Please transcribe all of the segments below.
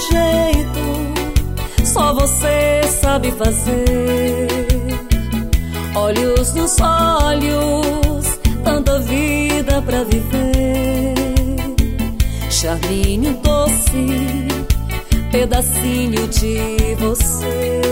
jeito só você sabe fazer. Olhos nos olhos, tanta vida pra viver. Charminho doce, pedacinho de você.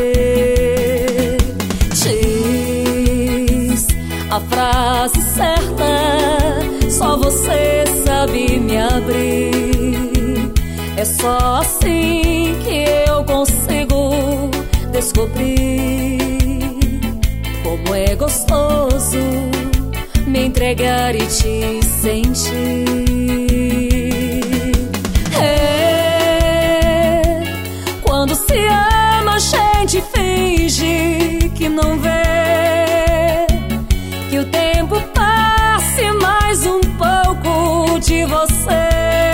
Diz a frase certa, só você sabe me abrir. É só assim que eu consigo descobrir como é gostoso me entregar e te sentir. Quando se ama, a gente finge que não vê, que o tempo passe mais um pouco de você.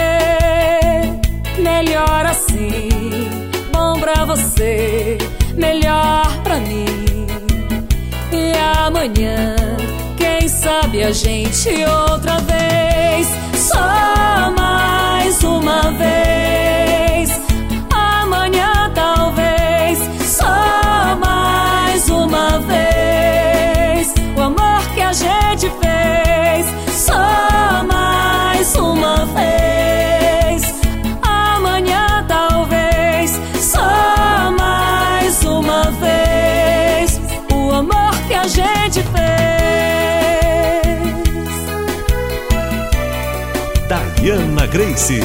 Melhor assim, bom pra você, melhor pra mim. E amanhã, quem sabe a gente outra vez, só mais uma vez. Amanhã talvez, só mais uma vez. O amor que a gente fez, só mais uma vez. Amanhã talvez, só mais uma vez. O amor que a gente fez. Diana Grace.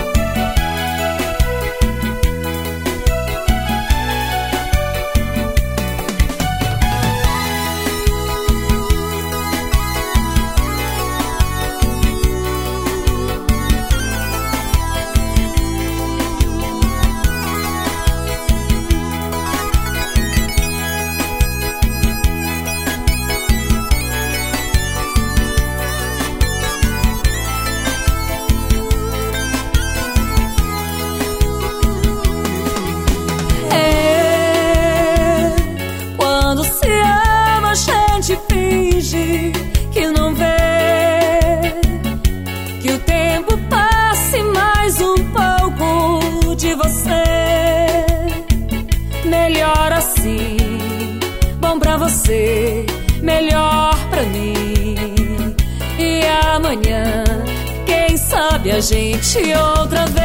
Finge que não vê, que o tempo passe mais um pouco de você. Melhor assim, bom pra você, melhor pra mim. E amanhã, quem sabe a gente outra vez.